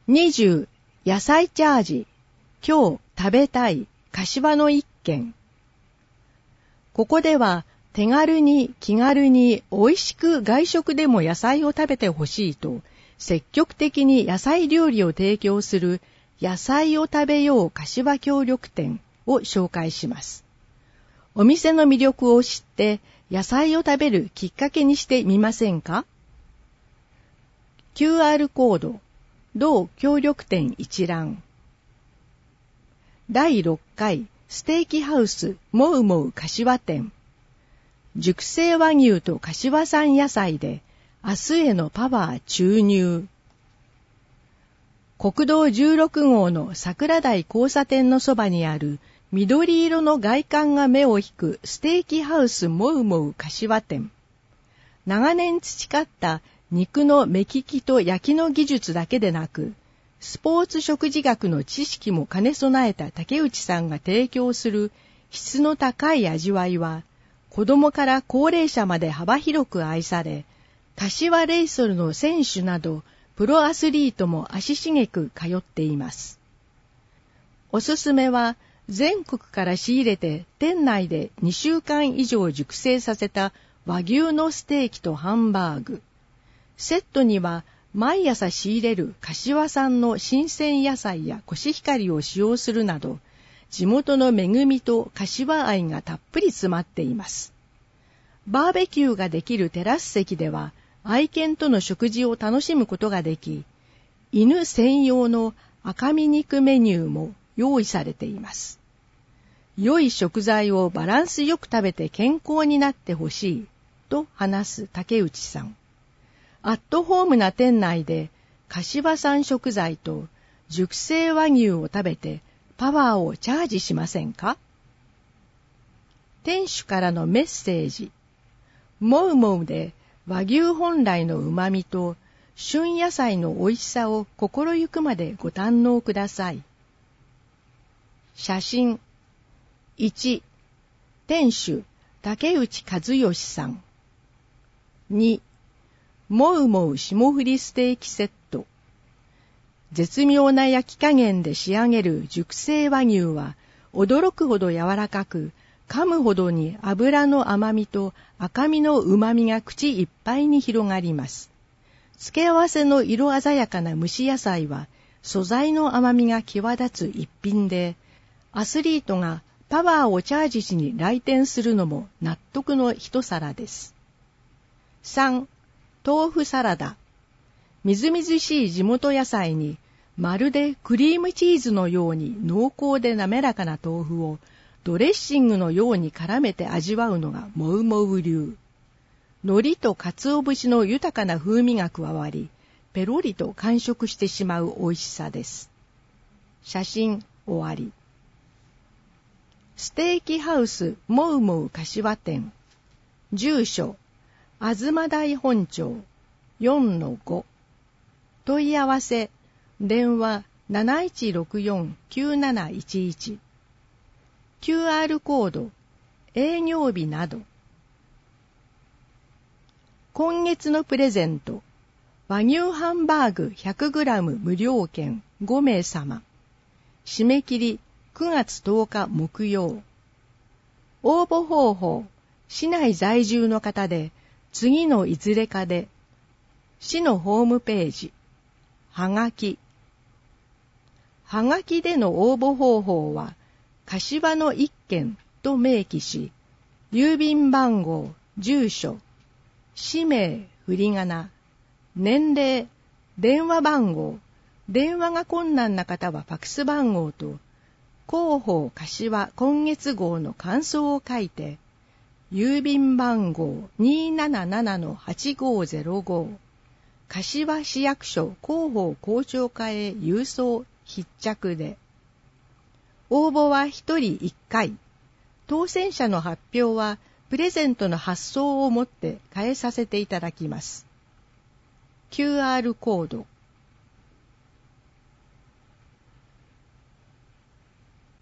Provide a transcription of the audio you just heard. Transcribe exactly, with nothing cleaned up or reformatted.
にじゅう野菜チャージ。今日食べたい柏の一軒。ここでは手軽に気軽に美味しく外食でも野菜を食べてほしいと積極的に野菜料理を提供する野菜を食べよう柏協力店を紹介します。お店の魅力を知って野菜を食べるきっかけにしてみませんか？ キューアール コード同協力店一覧。だいろっかいステーキハウスもうもう柏店。熟成和牛と柏産野菜で明日へのパワー注入。国道じゅうろくごうの桜台交差点のそばにある緑色の外観が目を引くステーキハウスもうもう柏店。長年培った肉の目利きと焼きの技術だけでなく、スポーツ食事学の知識も兼ね備えた竹内さんが提供する質の高い味わいは、子供から高齢者まで幅広く愛され、柏レイソルの選手などプロアスリートも足しげく通っています。おすすめは全国から仕入れて店内でにしゅうかん以上熟成させた和牛のステーキとハンバーグ。セットには毎朝仕入れる柏産の新鮮野菜やコシヒカリを使用するなど、地元の恵みと柏愛がたっぷり詰まっています。バーベキューができるテラス席では愛犬との食事を楽しむことができ、犬専用の赤身肉メニューも用意されています。良い食材をバランスよく食べて健康になってほしいと話す竹内さん。アットホームな店内で柏産食材と熟成和牛を食べてパワーをチャージしませんか？店主からのメッセージ。もうもうで和牛本来の旨味と旬野菜の美味しさを心ゆくまでご堪能ください。写真。いち、店主竹内和義さん。に、もうもう霜降りステーキセット。絶妙な焼き加減で仕上げる熟成和牛は驚くほど柔らかく、噛むほどに脂の甘みと赤身の旨みが口いっぱいに広がります。付け合わせの色鮮やかな蒸し野菜は素材の甘みが際立つ一品で、アスリートがパワーをチャージしに来店するのも納得の一皿です。さん、豆腐サラダ。みずみずしい地元野菜に、まるでクリームチーズのように濃厚で滑らかな豆腐をドレッシングのように絡めて味わうのがもうもう流。海苔と鰹節の豊かな風味が加わり、ペロリと完食してしまう美味しさです。写真終わり。ステーキハウスもうもう柏店。住所、東台本町 よんのご。問い合わせ、電話 なないちろくよんきゅうなないちいち。キューアール コード、営業日など。今月のプレゼント、和牛ハンバーグ ひゃくグラム 無料券ごめいさま。締め切りくがつとおか木曜。応募方法、市内在住の方で、次のいずれかで、市のホームページ、はがき。はがきでの応募方法は、柏の一軒と明記し、郵便番号、住所、氏名、振り仮名、年齢、電話番号、電話が困難な方はファクス番号と、広報柏今月号の感想を書いて、郵便番号 にーななななはちごーぜろご、柏市役所広報校長課へ郵送必着で。応募はひとりいっかい。当選者の発表はプレゼントの発送をもって返させていただきます。キューアール コード。